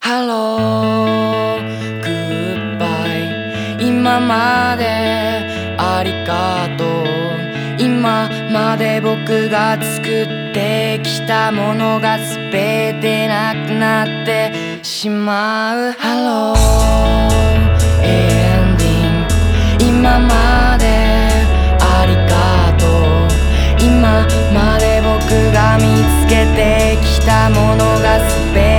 ハロー、グッバイ。今までありがとう。今まで僕が作ってきたものが全てなくなってしまう。ハロー、エンディング。今までありがとう。今まで僕が見つけてきたものが全て